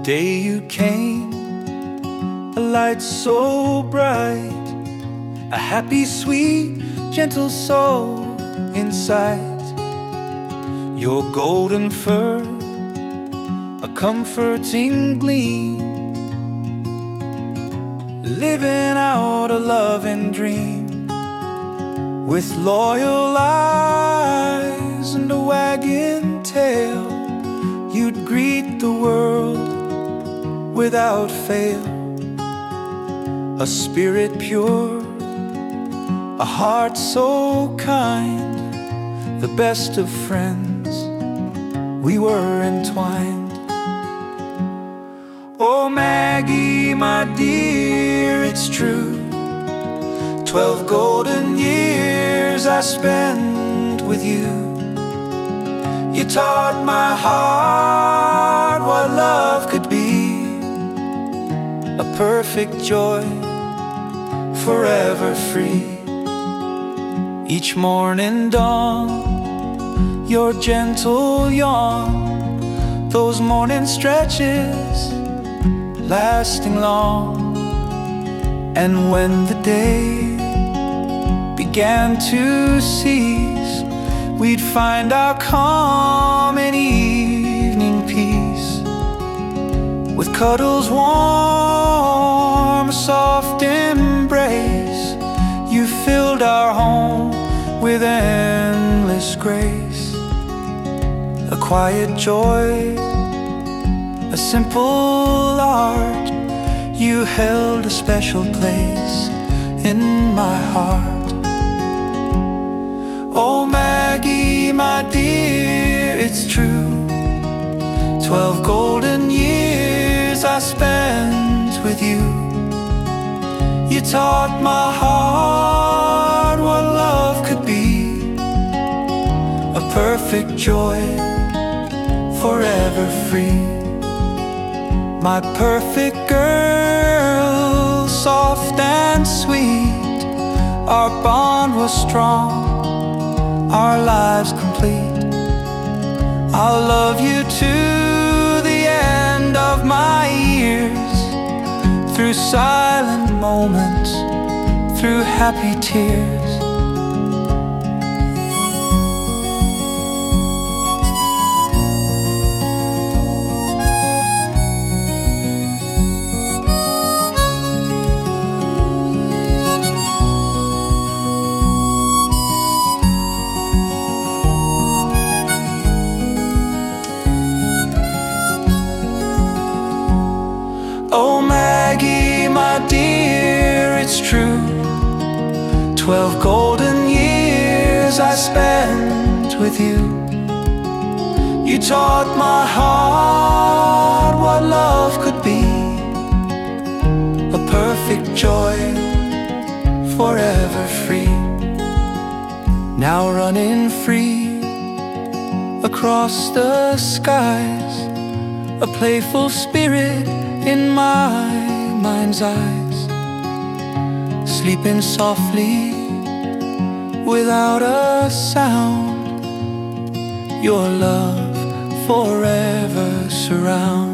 day you came, a light so bright, a happy, sweet, gentle soul inside. Your golden fur, a comforting gleam, living out a loving dream. With loyal eyes and a wagging tail, you'd greet the world without fail. A spirit pure, a heart so kind, the best of friends, we were entwined. Oh Maggie, my dear, it's true, 12 golden years I spent with you. You taught my heart what love could be, a perfect joy, forever free. Each morning dawn, your gentle yawn, those morning stretches lasting long. And when the day began to cease, we'd find our calm in evening peace. With cuddles warm, a soft embrace, you filled our home with endless grace. A quiet joy, a simple art, you held a special place in my heart. Oh Maggie, my dear, it's true, 12 golden years I spent with you. You taught my heart what love could be, a perfect joy, forever free. My perfect girl, soft and sweet, our bond was strong, our lives complete. I'll love you to the end of my years, through silent moments, through happy tears. Oh Maggie, my dear, it's true, 12 golden years I spent with you. You taught my heart what love could be, a perfect joy, forever free. Now running free across the skies, a playful spirit in my mind's eyes, sleeping softly without a sound. Your love forever surrounds.